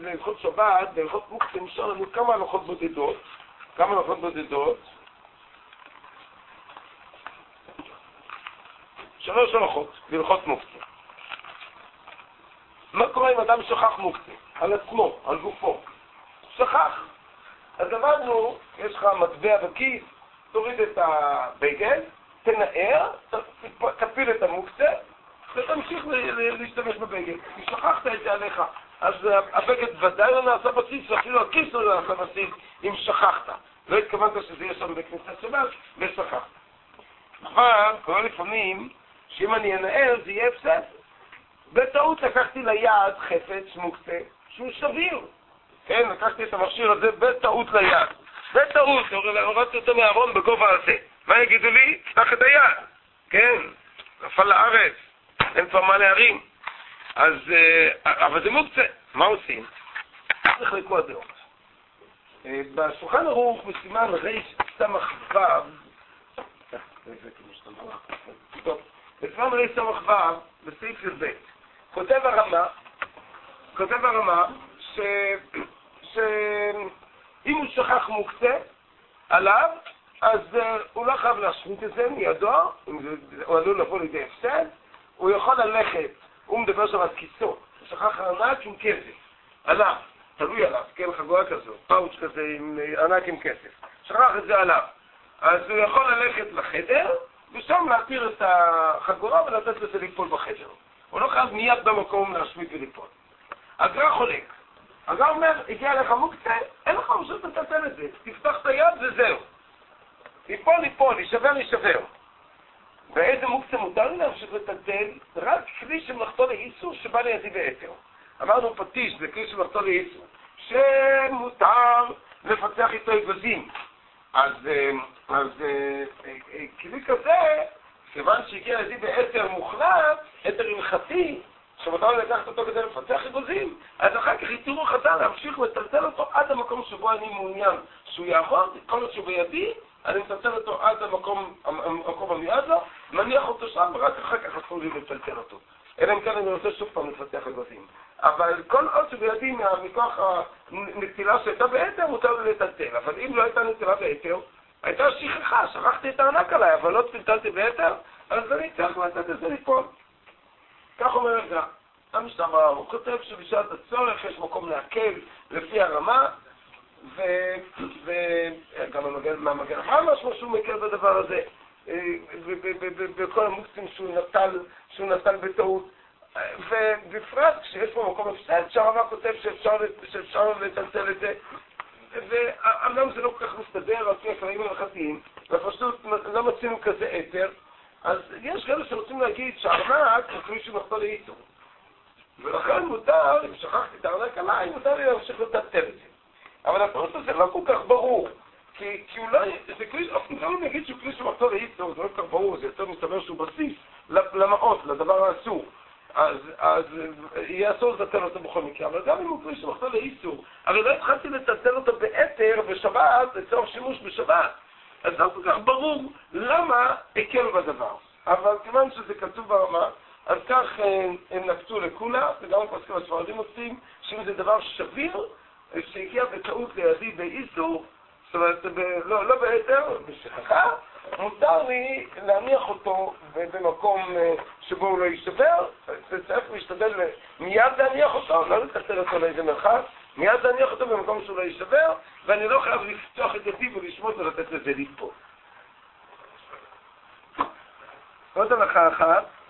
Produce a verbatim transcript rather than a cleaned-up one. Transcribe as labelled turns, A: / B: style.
A: להלכות שבת, להלכות מוקצה, נשאר לנו כמה הלכות בודדות, כמה הלכות בודדות, שלוש הלכות, להלכות מוקצה. מה קורה אם אדם שכח מוקצה? על עצמו, על גופו. שכח. אז אמרנו, יש לך מטבע בכיס, תוריד את הבגד, תנער, תפיל את המוקצה, ותמשיך להשתמש בבגד. כי שכחת את זה עליך. אז הבגד ודאי לא נעשה בסיס, ואפילו הכיס לא נעשה בסיס, אם שכחת. לא התכוונת שזה יהיה שם בכניסת שבת, ושכחת. אבל, קורה לפעמים, שאם אני אנער, זה יהיה הפסד. בטעות לקחתי ליד חפץ מוקצה, שהוא שביר. כן, לקחתי את המכשיר הזה בטעות ליד. בטעות, הורדתי אותו מהארון בגובה הזה. מה יגידו לי? פתח את היד. כן, נפל לארץ. אין כבר מה להרים. אז, אבל זה מוקצה. מה עושים? צריך לקרוא הדעות. בשולחן ערוך, בסימן ריש סמך וו, בסימן ריש סמך וו, בסעיף י"ב, כותב הרמה, כותב הרמה, ש... שאם הוא שכח מוקצה עליו, אז הוא לא חייב להשמיט את זה מידו, הוא עלול לבוא לידי הפסד, הוא יכול ללכת, הוא מדבר שם על כיסו, הוא שכח ענק עם כסף, עליו, תלוי עליו, כן, חגורה כזו, פאוץ' כזה עם ענק עם כסף, שכח את זה עליו, אז הוא יכול ללכת לחדר, ושם להתיר את החגורה ולתת לזה ליפול בחדר. הוא לא חייב מיד במקום להשמיט וליפול. הגר"א חולק. הגר"א אומר, הגיע לך מוקצה, אין לך פשוט לטלטל את זה. תפתח את היד וזהו. ליפול, ליפול, יישבר, יישבר. ואיזה מוקצה מותר לי להמשיך לטלטל? רק כלי שמלאכתו לאיסור שבא לידי ביתר. אמרנו פטיש, זה כלי שמלאכתו לאיסור. שמותר לפצח איתו אגוזים. אז, אז כלי כזה, כיוון שהגיע לידי ביתר מוחלט, יתר הלכתי, שמותר לקחת אותו כדי לפצח אגוזים, אז אחר כך יתירו חז"ל להמשיך לטלטל אותו עד המקום שבו אני מעוניין שהוא יעבוד, כל עוד שהוא בידי, אני מטלטל אותו עד המקום, המקום המיועד לו, מניח אותו שם, ורק אחר כך אסור לי לטלטל אותו. אלא אם כן אני רוצה שוב פעם לפצח אגוזים. אבל כל עוד שבידי מכוח הנטילה שהייתה ביתר, מותר לי לטלטל. אבל אם לא הייתה נטילה ביתר, הייתה שכחה, שכחתי את הענק עליי, אבל לא טלטלתי ביתר, אז אני צריך לתת את זה ליפול. כך אומר הגר"א. המשנה, הוא כותב שבשעת הצורך יש מקום להקל לפי הרמה, וגם מהמגן אברהם משהו שהוא מקל בדבר הזה, בכל המוקצים שהוא נטל בטעות. ובפרט כשיש פה מקום הפסד, שהרמה כותב שאפשר לטלטל את זה, ואמנם זה לא כל כך מסתדר על פי הכללים ההלכתיים, ופשוט לא מצינו כזה יתר, אז יש כאלה שרוצים להגיד שהארנק הוא כלי שמלאכתו לאיסור. ולכן מותר, אם שכחתי את הארנק עליי, מותר לי להמשיך לטלטל את זה. אבל הפירוש הזה לא כל כך ברור, כי, כי אולי, זה כלי, אופן כלל נגיד שהוא כלי שמלאכתו לאיסור, זה לא כל כך ברור, זה יותר מסתבר שהוא בסיס למעות, לדבר האסור. אז, אז יהיה אסור לטלטל אותו בכל מקרה, אבל גם אם הוא כלי שמלאכתו לאיסור, הרי לא התחלתי לטלטל אותו ביתר בשבת, לצורך שימוש בשבת. אז לא כל כך ברור למה הקל בדבר. אבל כיוון שזה כתוב ברמה, אז כך הם נקצו לכולה, וגם הפסקים הספרדים עושים, שאם זה דבר שביר, שהגיע בטעות לידי באיסור, זאת אומרת, ב- לא, לא ביתר, בשכחה, מותר לי להניח אותו במקום שבו הוא לא יישבר, וצריך להשתדל מיד להניח אותו, לא לטלטל אותו לאיזה מרחק, מיד להניח אותו במקום שהוא לא יישבר, ואני לא חייב לפתוח את ידי ולשמוט ולתת לזה ליפול. עוד הלכה אחת,